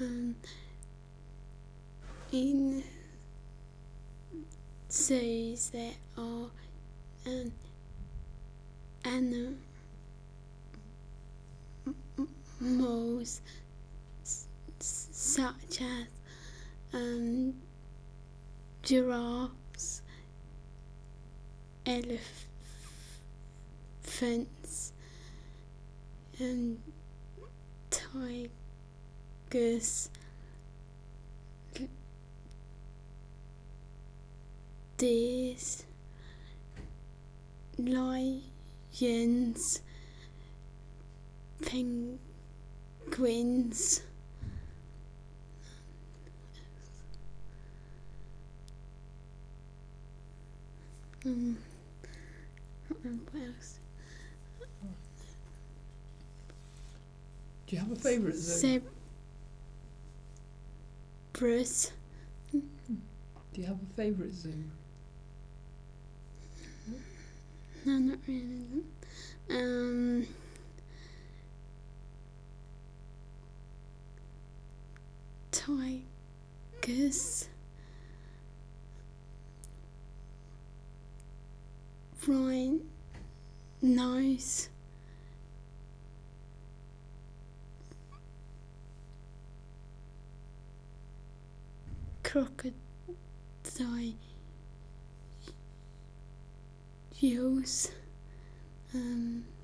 um, in zoos there are animals such as giraffes, elephants, tigers, deers, lions, penguins, what else? Do you have a favourite zoo? Zebras. Do you have a favourite zoo? No, not really. Tigers, rhinos, crocodiles,